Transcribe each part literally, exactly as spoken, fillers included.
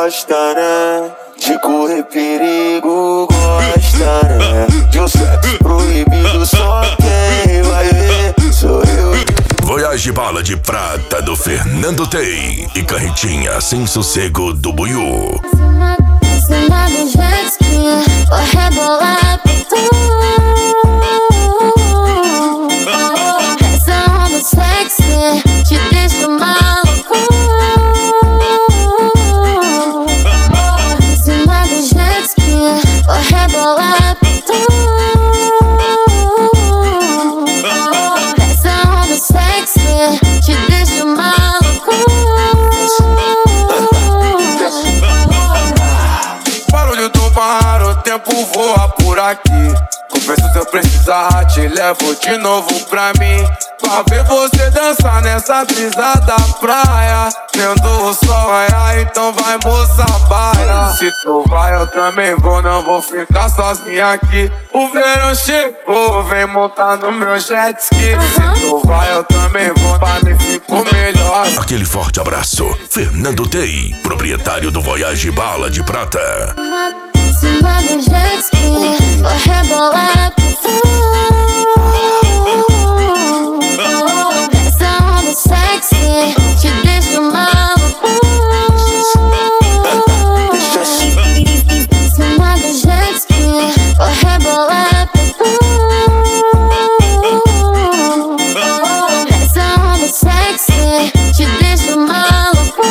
gosta, né? De correr perigo, gosta, né? De um sexo proibido, só quem vai ver sou eu. Voyage Bala de Prata do Fernando Tey e Carretinha Sem Sossego do Buiú. Cima do jet ski, vou rebolar por tu. Essa onda sexy te deixa maluco. Cima do jet ski, vou rebolar por tu. Essa onda sexy te deixa maluco. Barulho do mar, o tempo voa por aqui. Confesso, se eu precisar, te levo de novo pra mim. Pra ver você dançar nessa brisa da praia, vendo o sol raiar, então vai, moça, baia. Se tu vai, eu também vou, não vou ficar sozinha aqui. O verão chegou, vem montar no meu jet ski. Se tu vai, eu também vou, pra mim fico melhor. Aquele forte abraço, Fernando Tey, proprietário do Voyage Bala de Prata. Cima do jet ski, vou rebolar por tu. Essa onda sexy te deixa maluco. Cima do jet ski, vou rebolar por tu. Essa onda sexy te deixa maluco.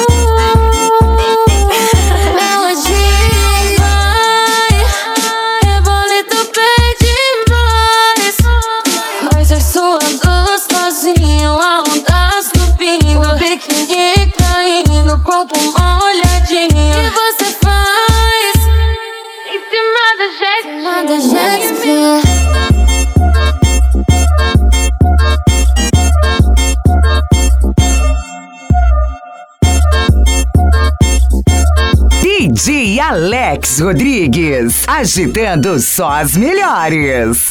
Corpo molhadinho, o que você faz em cima do jet, cima do jet ski. D J Alex Rodrigues, agitando só as melhores.